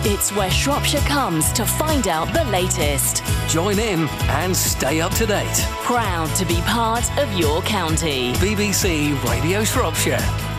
It's where Shropshire comes to find out the latest. Join in and stay up to date. Proud to be part of your county. BBC Radio Shropshire.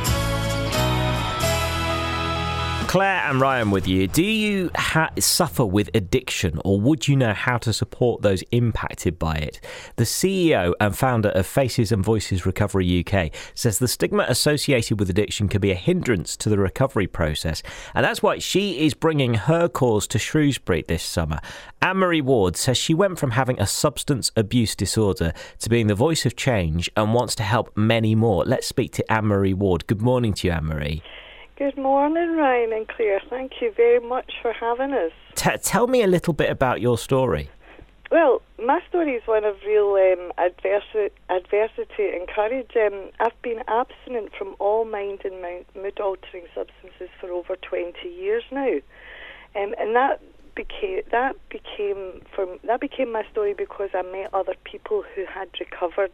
Claire and Ryan with you. Do you suffer with addiction, or would you know how to support those impacted by it? The CEO and founder of Faces and Voices Recovery UK says the stigma associated with addiction can be a hindrance to the recovery process, and that's why she is bringing her cause to Shrewsbury this summer. Anne-Marie Ward says she went from having a substance abuse disorder to being the voice of change and wants to help many more. Let's speak to Anne-Marie Ward. Good morning to you, Anne-Marie. Good morning, Ryan and Claire. Thank you very much for having us. Tell me a little bit about your story. Well, my story is one of real adversity and courage. I've been abstinent from all mind and mood-altering substances for over 20 years now, and that became my story because I met other people who had recovered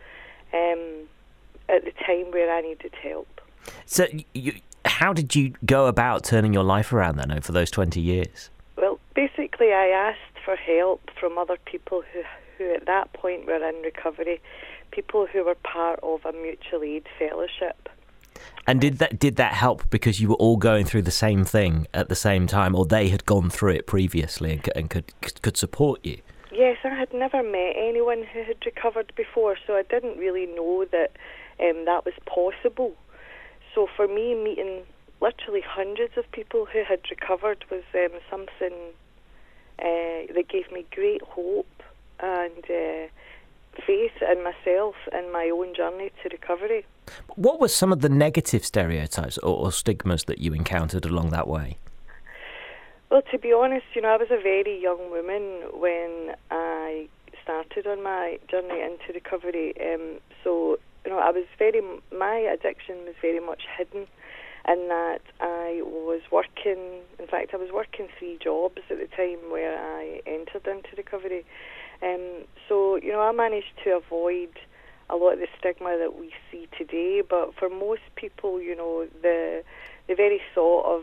at the time where I needed help. So, how did you go about turning your life around then over those 20 years? Well, basically I asked for help from other people who at that point were in recovery, people who were part of a mutual aid fellowship. And did that help because you were all going through the same thing at the same time, or they had gone through it previously and could support you? Yes, I had never met anyone who had recovered before, so I didn't really know that that was possible. So for me, meeting literally hundreds of people who had recovered was something that gave me great hope and faith in myself and my own journey to recovery. What were some of the negative stereotypes or stigmas that you encountered along that way? Well, to be honest, I was a very young woman when I started on my journey into recovery. My addiction was very much hidden in that I was working 3 jobs at the time where I entered into recovery. I managed to avoid a lot of the stigma that we see today, but for most people, the very thought of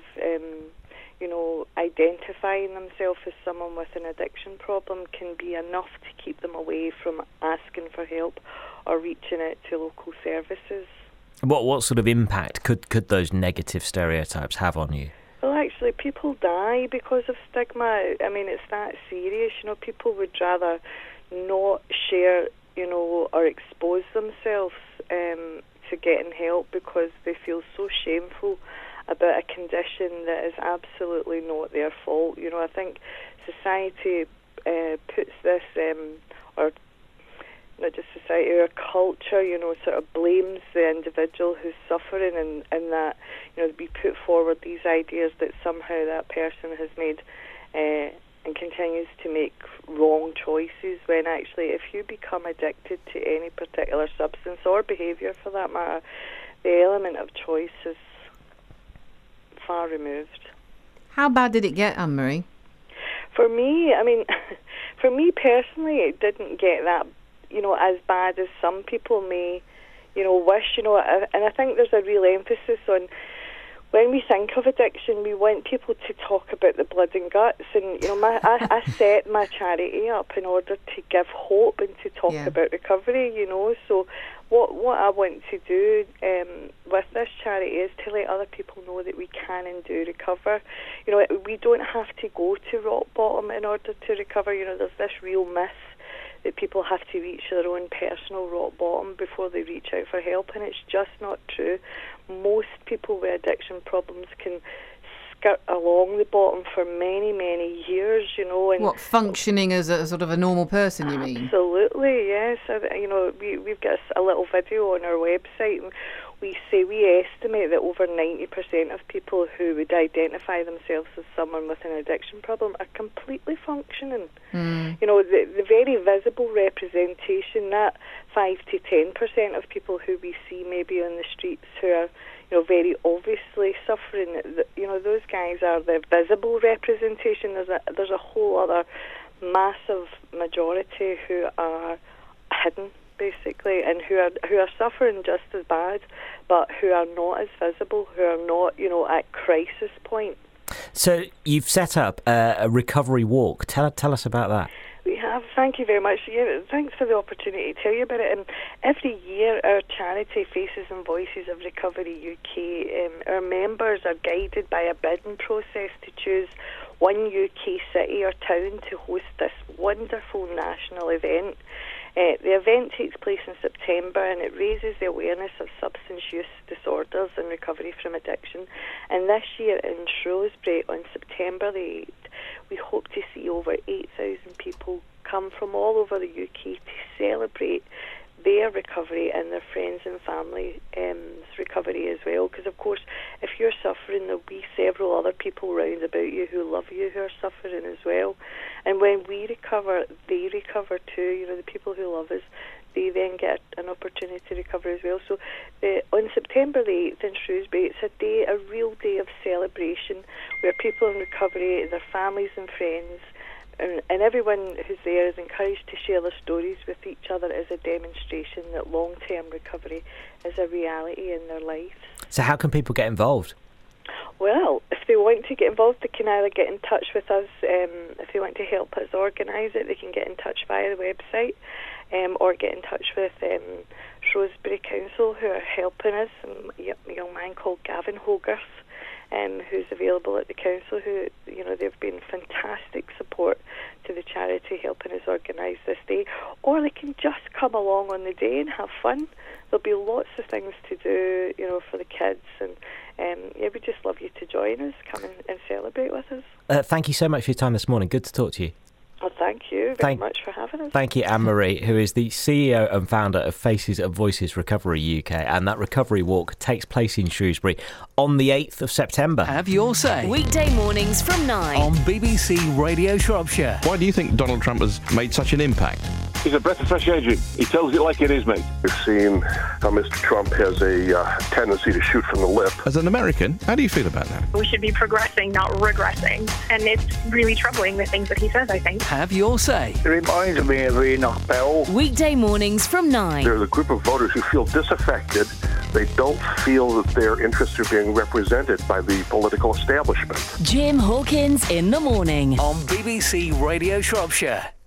identifying themselves as someone with an addiction problem can be enough to keep them away from asking for help or reaching out to local services. What sort of impact could those negative stereotypes have on you? Well, actually, people die because of stigma. I mean, it's that serious. People would rather not share, or expose themselves to getting help because they feel so shameful about a condition that is absolutely not their fault. I think society puts this, or not just society, our culture, sort of blames the individual who's suffering, and that, we put forward these ideas that somehow that person has made and continues to make wrong choices, when actually if you become addicted to any particular substance or behaviour for that matter, the element of choice is far removed. How bad did it get, Anne-Marie? For me personally, it didn't get that, as bad as some people may, wish, and I think there's a real emphasis on, when we think of addiction, we want people to talk about the blood and guts, and I set my charity up in order to give hope and to talk about recovery, so what I want to do with this charity is to let other people know that we can and do recover. We don't have to go to rock bottom in order to recover. There's this real myth that people have to reach their own personal rock bottom before they reach out for help, and it's just not true. Most people with addiction problems can skirt along the bottom for many, many years, And functioning as a sort of a normal person, you mean? Absolutely, yes. We've got a little video on our website, and we estimate that over 90% of people who would identify themselves as someone with an addiction problem are completely functioning. The very visible representation, that 5 to 10% of people who we see maybe on the streets who are, very obviously suffering, those guys are the visible representation. There's a whole other massive majority who are hidden, basically, and who are suffering just as bad, but who are not as visible, who are not, at crisis point. So you've set up a recovery walk. Tell us about that. We have. Thank you very much. Yeah, thanks for the opportunity to tell you about it. And every year, our charity Faces and Voices of Recovery UK, our members are guided by a bidding process to choose one UK city or town to host this wonderful national event. The event takes place in September, and it raises the awareness of substance use disorders and recovery from addiction. And this year in Shrewsbury on September the 8th, we hope to see over 8,000 people come from all over the UK to celebrate their recovery and their friends and family's recovery as well. Because, of course, if you're suffering, there'll be several other people round about you who love you who are suffering as well. And when we recover, they recover too. You know, the people who love us, they then get an opportunity to recover as well. So on September the 8th in Shrewsbury, it's a real day of celebration where people in recovery, their families and friends, and everyone who's there is encouraged to share their stories with each other as a demonstration that long-term recovery is a reality in their lives. So how can people get involved? Well, if they want to get involved, they can either get in touch with us. If they want to help us organise it, they can get in touch via the website, or get in touch with Shrewsbury Council, who are helping us. A young man called Gavin Hogarth, who's available at the council, who, you know, they've been fantastic support to the charity helping us organise this day. Or they can just come along on the day and have fun. There'll be lots of things to do, you know, for the kids, and we'd just love you to join us, come and celebrate with us. Thank you so much for your time this morning. Good to talk to you. Well, thank you very much for having us. Thank you, Anne-Marie, who is the CEO and founder of Faces and Voices Recovery UK. And that recovery walk takes place in Shrewsbury on the 8th of September. Have your say. Weekday mornings from 9 On BBC Radio Shropshire. Why do you think Donald Trump has made such an impact? He's a breath of fresh air, Jim. He tells it like it is, mate. We've seen how Mr. Trump has a tendency to shoot from the lip. As an American, how do you feel about that? We should be progressing, not regressing. And it's really troubling, the things that he says, I think. Have your say. It reminds me of Enoch Powell. Weekday mornings from 9. There's a group of voters who feel disaffected. They don't feel that their interests are being represented by the political establishment. Jim Hawkins in the morning. On BBC Radio Shropshire.